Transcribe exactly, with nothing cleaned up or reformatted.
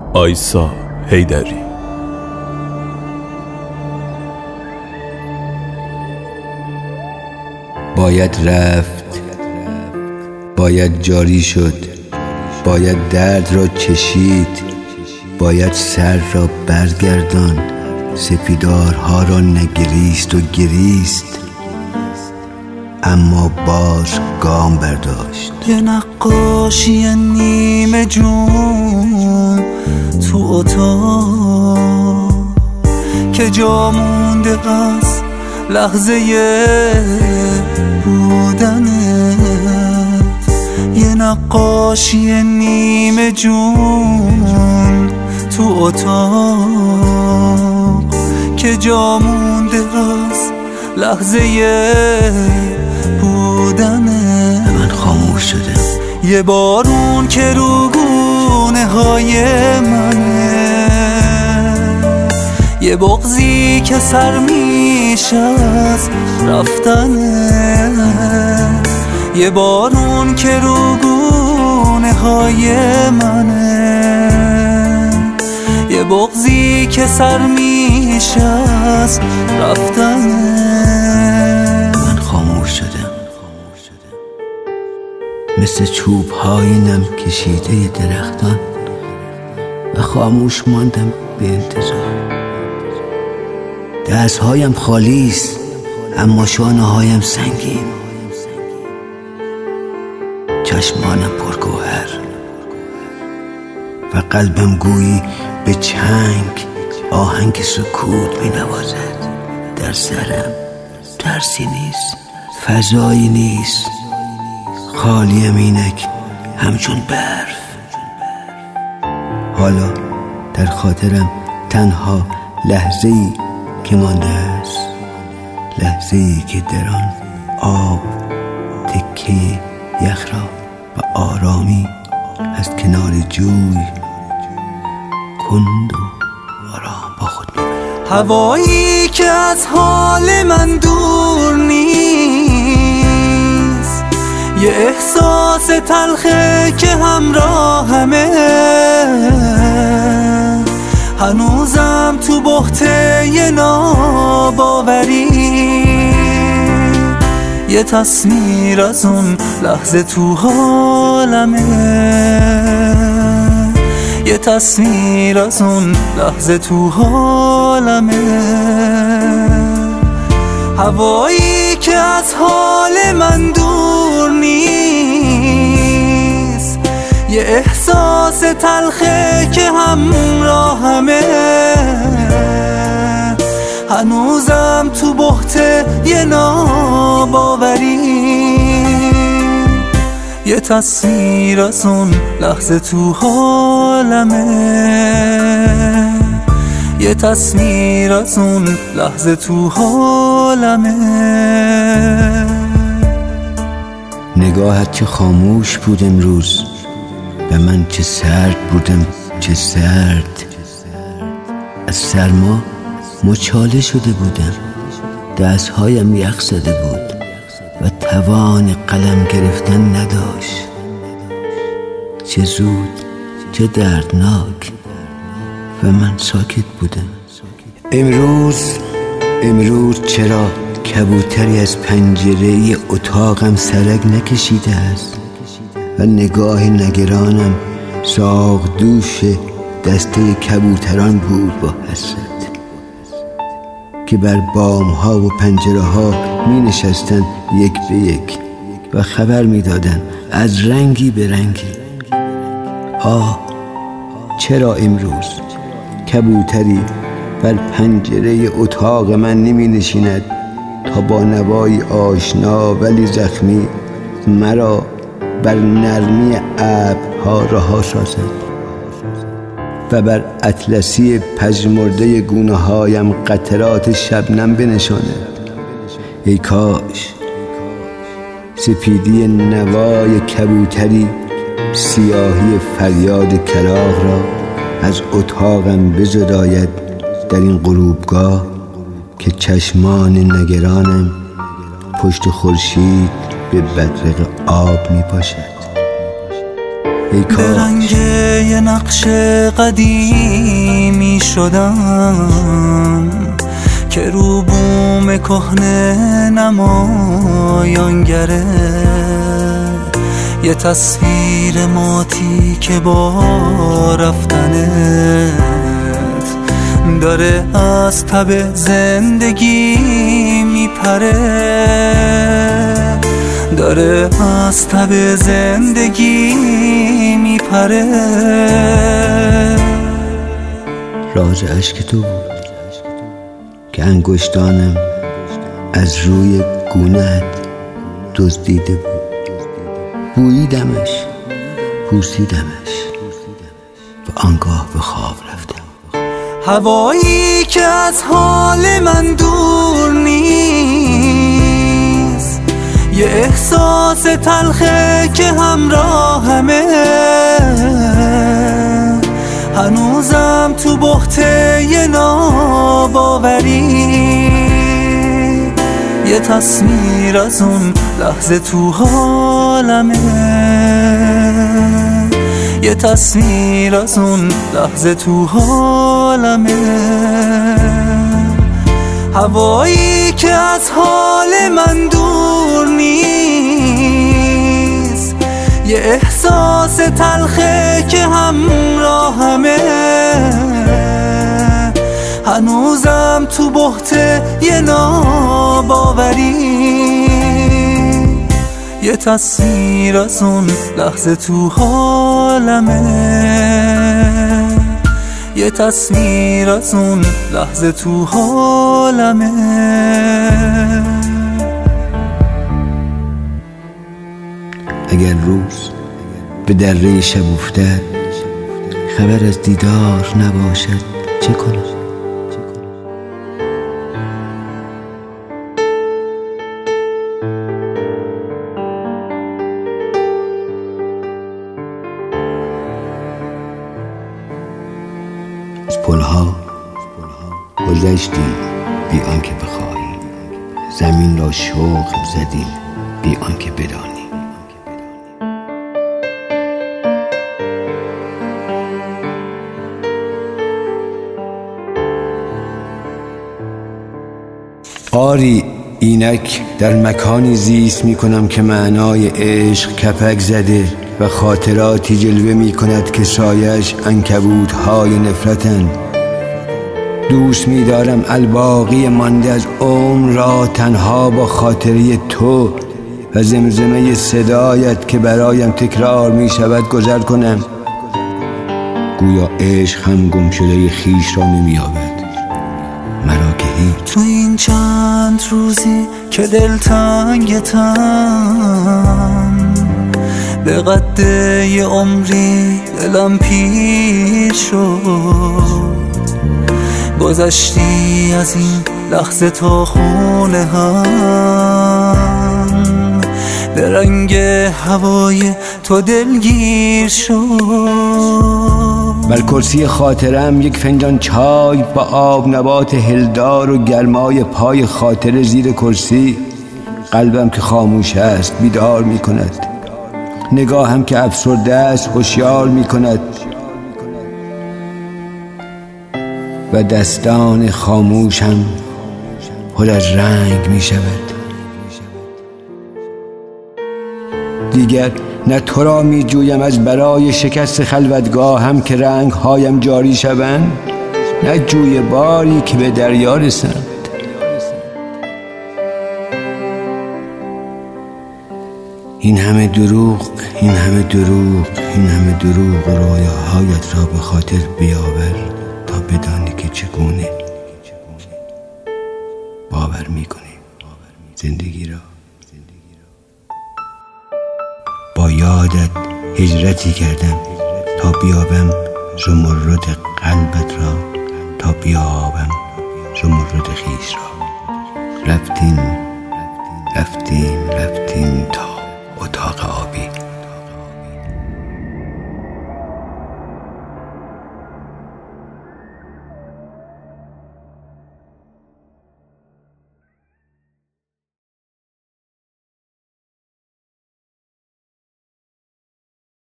آیسا حیدری. باید رفت، باید جاری شد، باید درد را چشید، باید سر را برگردان، سپیدارها را نگریست و گریست، اما باز گام برداشت. یه نقاشی نیمه جون تو اتاق که جا مونده از لحظه بودنت. یه نقاشی نیمه جون تو اتاق که جا مونده از لحظه بودنت. من خاموش شدم. یه بارون که رو گونه های منه، یه بغضی که سر میشه از رفتنه. یه بارون که رو گونه های منه، یه بغضی که سر میشه از رفتنه. من خاموش شدم، مثل چوب های نم کشیده درختان و خاموش ماندم به انتظار. دست هایم خالیست اما شانه هایم سنگین، چشمانم پرگوهر و قلبم گویی به چنگ آهنگ سکوت می نوازد. در سرم ترسی نیست، فضایی نیست، خالیم اینک همچون برف. حالا در خاطرم تنها لحظه‌ای که مانده است، لحظه‌ای که در آن آب تکه یخ را و آرامی از کنار جوی کند و آرام با خود می‌برم. هوایی که از حال من دور نیست، یه احساس تلخه که همراهمه. هنوزم تو بحته یه ناباوری، یه تصویر از اون لحظه تو حالمه. یه تصویر از اون لحظه تو حالمه. هوایی که از حال من دور نیست، یه احساس تلخه که همراهمه. هنوزم تو بحته یه ناباوری، یه تصویر از اون لحظه تو حالمه. یه تصویر از اون لحظه تو حالمه. نگاهت چه خاموش بود امروز، و من چه سرد بودم، چه سرد. از سرما مچاله شده بودم، دستهایم یخ زده بود و توان قلم گرفتن نداشت. چه زود، چه دردناک، و من ساکت بودم. امروز امروز چرا کبوتری از پنجره اتاقم سرک نکشیده است و نگاه نگرانم ساق دوش دسته کبوتران بود با حسرت که بر بام ها و پنجره ها می نشستن یک به یک و خبر می دادن از رنگی به رنگی. آه، چرا امروز کبوتری بر پنجره اتاق من نمی نشیند تا با نوایی آشنا ولی زخمی مرا بر نرمی ابرها رها سازد و بر اطلسی پژمرده گونه هایم قطرات شبنم بنشاند. ای کاش سپیدی نوای کبوتری سیاهی فریاد کلاغ را از اتاقم بزداید در این غروبگاه که چشمان نگرانم پشت خورشید به بدرق آب می پاشد. ای کاش به رنگ یه نقش قدیمی شدم که رو بوم کهنه نمایانگره، یه تصویر ماتی که با رفتنت داره از تب زندگی میپره، داره از تب زندگی میپره. راز عشق تو بود که انگشتانم از روی گونه‌ات دزدیده بود، بوییدمش، بوسیدمش و آنگاه به خواب رفتم. هوایی که از حال من دور نیست، یه احساس تلخه که همراهمه، هنوزم تو بحت یه ناباوری، یه تصویر از اون لحظه تو حالمه، یه تصویر از اون لحظه تو حالمه. هوایی که از حال من دور نیست، یه احساس تلخه که همراهمه، هنوزم تو بحت یه ناباوری، یه تصویر از اون لحظه تو حالمه، یه تصویر از اون لحظه تو حالمه. اگر روز به دره شب افتد، خبر از دیدار نباشد چه کنم؟ از پلها گذشتی بی آنکه بخواهی، زمین را شوق زدی بی آنکه بدانی. آری اینک در مکانی زیست می کنم که معنای عشق کپک زده و خاطراتی جلوه می کند که سایش عنکبوت‌های نفرتند. دوست می دارم الباقی مانده از عمر را تنها با خاطره تو و زمزمه صدایت که برایم تکرار می شود گذر کنم. گویا عشق هم گم شده خویش را نمی یابد، مرا که هیچ. تو این چند روزی که دلتنگتم، به قد یه عمری دلم پیر شد، گذشتی از این لحظه تا خونه هم، به رنگ هوای تو دلگیر شد. بر کرسی خاطرم یک فنجان چای با آب نبات هلدار و گرمای پای خاطره زیر کرسی. قلبم که خاموش است بیدار می کند، نگاهم که افسرده است هوشیار می کند و دستان خاموشم پر از رنگ می شود. دیگر نه تو را می جویم از برای شکست خلوتگاهم که رنگ هایم جاری شوند، نه جوی باری که به دریا رسند. این همه دروغ، این همه دروغ، این همه دروغ و رویاهایت را به خاطر بیاور تا بدانی که چگونه باور می کنی زندگی را. با یادت هجرتی کردم تا بیابم زمرد قلبت را، تا بیابم زمرد خویش را. رفتیم رفتیم رفتیم تا اتاق